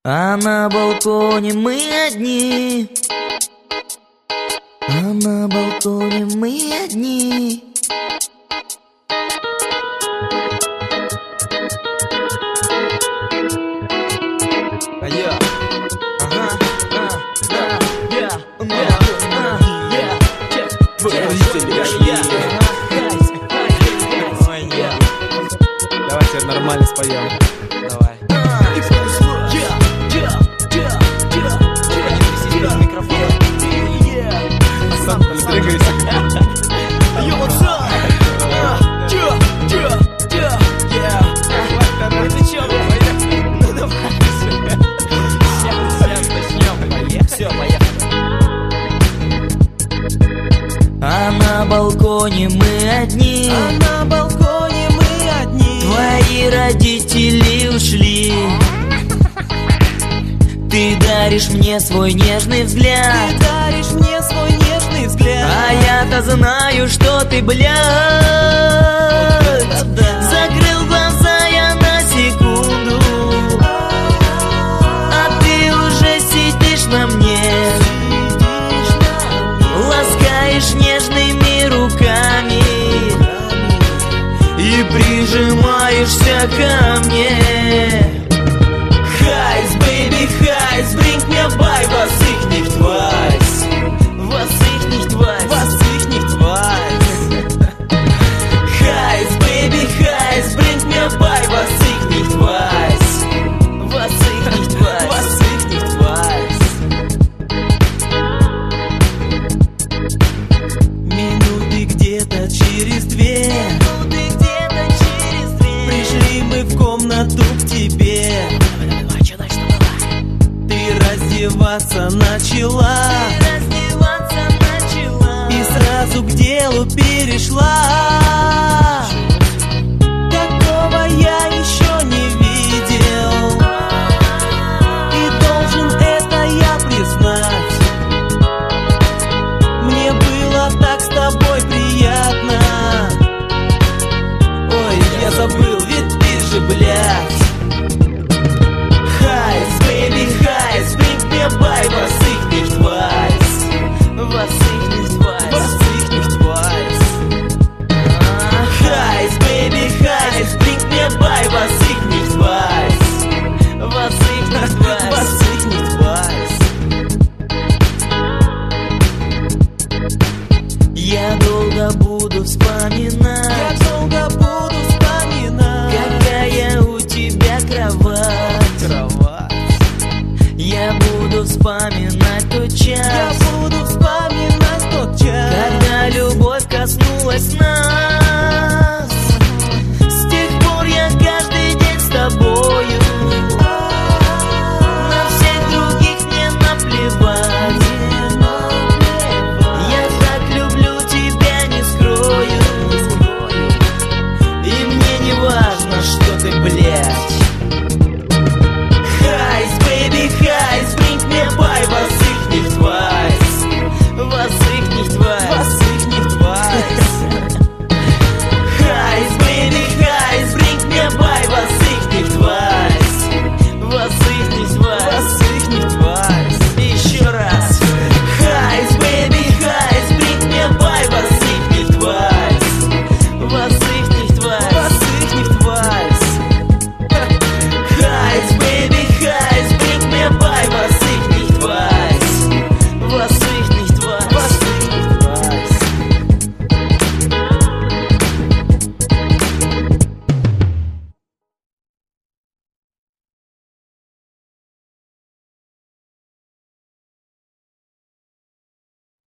А на балконе мы одни. А на балконе мы одни. Давайте нормально споем. Давай. Сам двигайся. А на балконе мы одни. А на балконе мы одни. Твои родители ушли. Ты даришь мне свой нежный взгляд. Ты даришь мне свой нежный взгляд. А я-то знаю, что ты, блядь. Закрыл глаза я на секунду, а ты уже сидишь на мне, ласкаешь нежными руками и прижимаешься ко мне. Хайс, baby, хайс, bring mir bei, was ich nicht weiß. Was ich nicht weiß. Was ich nicht weiß. Хайс, baby, хайс, bring mir bei, was ich nicht weiß. Was ich nicht weiß. Was ich nicht weiß. Минуты где-то через две. Пришли мы в комнату к тебе. Раздеваться начала. И сразу к делу перешла. Такого я еще не видел, и должен это я признать. Мне было так с тобой приятно. Ой, я забыл, ведь ты же, блядь. Хайс, baby, хайс, bring mir bei, was ich nicht weiß. Was ich nicht weiß. Was ich nicht weiß. Хайс, baby, хайс, bring mir bei, was ich nicht weiß. Was ich nicht weiß.